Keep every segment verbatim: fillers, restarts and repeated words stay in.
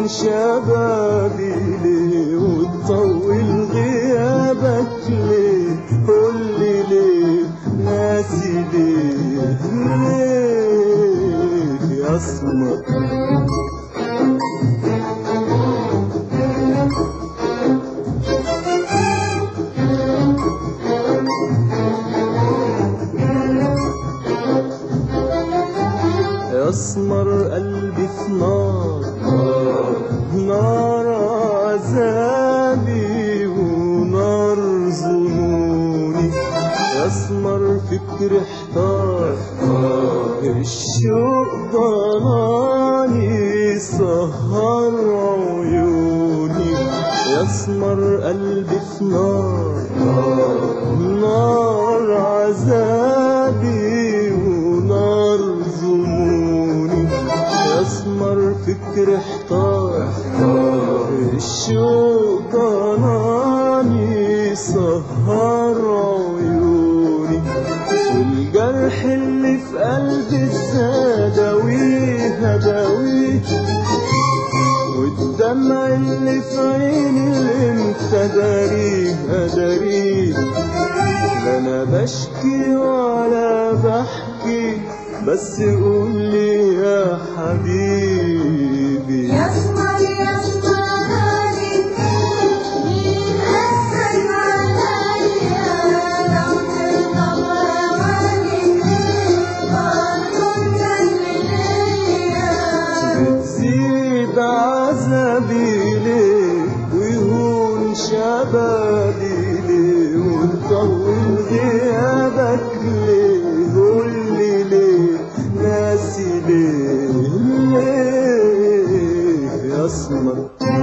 شبابي ليه وتطول غيابك ليه؟ قولي ليه ناسي ليه ليه يا اسمر؟ يا اسمر قلبي في نار نار عذابي ونار ظنوني. يا اسمر فكري احتار الشوق ضناني سهر عيوني. يا اسمر قلبي في نار نار عذابي ونار ظنوني. يا اسمر فكري احتار الشوق ضناني سهر عيوني. والجرح اللي في قلبي ازاي اداويه اداويه؟ والدمع اللي في عيني امتى داريه اداريه؟ لا انا بشكي ولا بحكي بس قولي يا حبيبي. يا اسمر يا اسمر غالي مين أسهل عليا؟ لو ترضى بهواني برضه تكمل ليا. بتزيد عذابي ليه ويهون شبابي ليه وتطول غيابك ليه؟ قولي ليه ناسي ليه ليه يا اسمر؟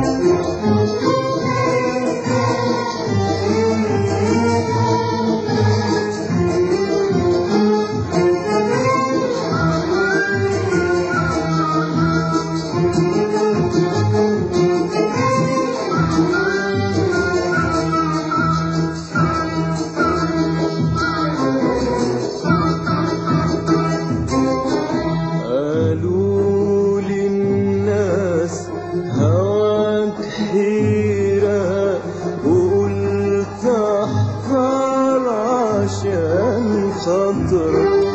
قالوا لي الناس هواك حيرة وقلت احذر عشان خاطرك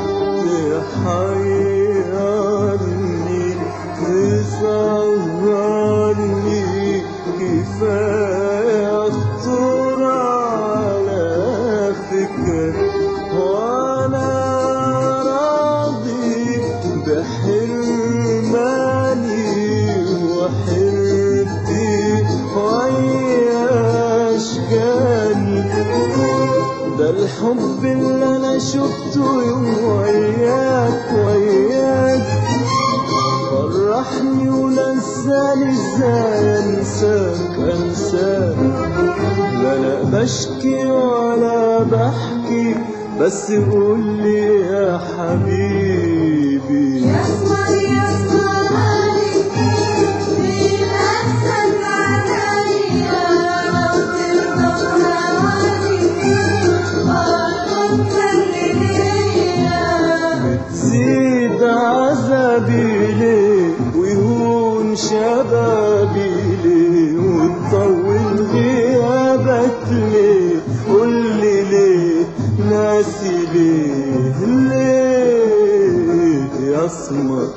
تحيرني تسهرني. كفاية اخطر على فكرك وانا راضي بحرماني وحرتي وعياشكاني. ده الحب اللي انا شفته يوم وياك وياك فرحني ونساني ازاي انساك انساك. لا انا بشكي ولا بحكي بس قولي يا حبيبي. يا اسمر يا اسمر غالي مين أسهل عليا؟ لو ترضى بهواني برضه تكمل ليا. بتزيد عذابي ليه ويهون شبابي ليه وتطول غيابك ليه؟ قولي ليه ناسي ليه ليه يا اسمر؟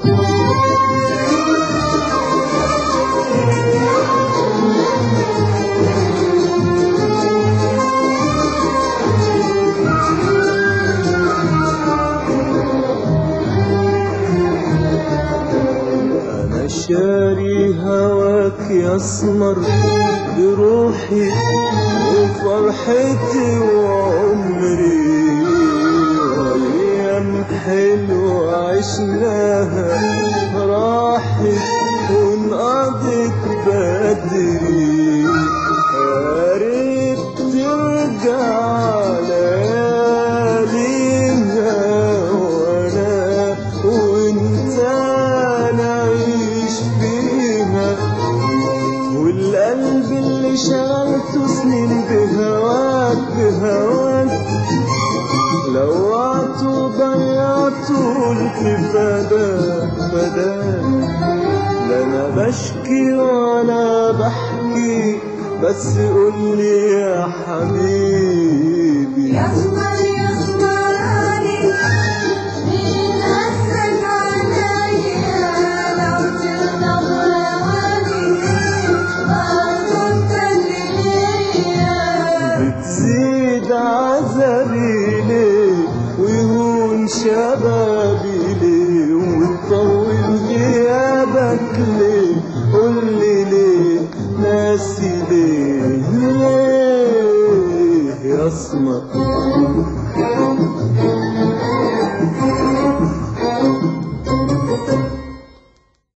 انا شاري هواك يا اسمر بروحي وفرحتي وعمري. وايام حلوة عشناها راحت وانقضت بدري. يا ريت ترجع لياليها وانا وانت نعيش فيها. والقلب اللي شغلته سنين بهواك بهواك لوعته وضيعته قلت فداك فداك. لا انا بشكي وانا بحكي بس قولي يا حبيبي. يسمر يسمر عليك مين قاسك عليا لو تغضب هواني برضه انت اللي ليا. بتزيد عذابي ليه ويهون شبابي ليه وتطول غيابك ليه قولي ليه ناسي ليه ليه يا اسمر.